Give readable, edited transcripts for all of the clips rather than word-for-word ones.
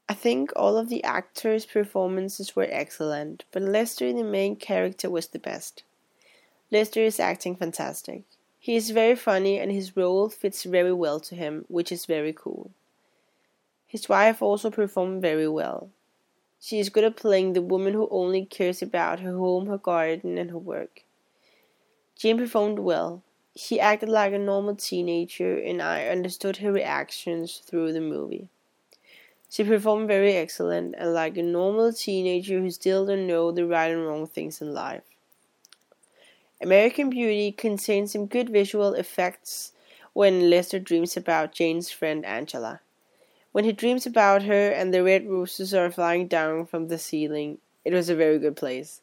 I think all of the actors' performances were excellent, but Lester, the main character, was the best. Lester is acting fantastic. He is very funny and his role fits very well to him, which is very cool. His wife also performed very well. She is good at playing the woman who only cares about her home, her garden, and her work. Jane performed well. She acted like a normal teenager, and I understood her reactions through the movie. She performed very excellent and like a normal teenager who still don't know the right and wrong things in life. American Beauty contains some good visual effects when Lester dreams about Jane's friend Angela. When he dreams about her and the red roses are flying down from the ceiling, it was a very good place.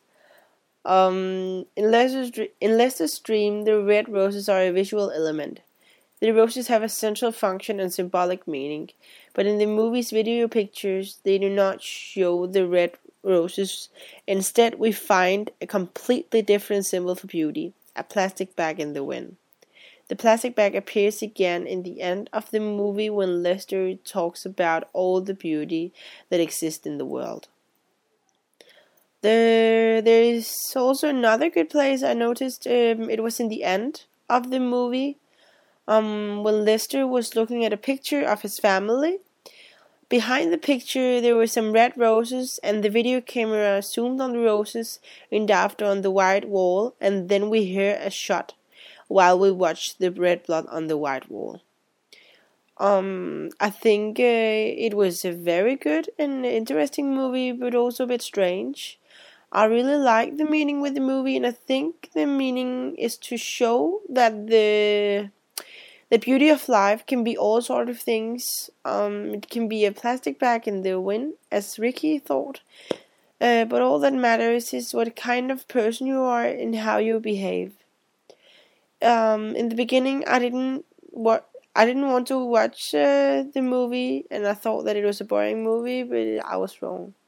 In Lester's dream, the red roses are a visual element. The roses have a central function and symbolic meaning, but in the movie's video pictures, they do not show the red roses. Instead, we find a completely different symbol for beauty, a plastic bag in the wind. The plastic bag appears again in the end of the movie when Lester talks about all the beauty that exists in the world. There is also another good place I noticed. It was in the end of the movie. When Lester was looking at a picture of his family. Behind the picture there were some red roses and the video camera zoomed on the roses and after on the white wall, and then we hear a shot while we watch the red blood on the white wall. I think it was a very good and interesting movie, but also a bit strange. I really like the meaning with the movie, and I think the meaning is to show that the beauty of life can be all sort of things. It can be a plastic bag in the wind, as Ricky thought. But all that matters is what kind of person you are and how you behave. In the beginning, I didn't want to watch the movie, and I thought that it was a boring movie, but I was wrong.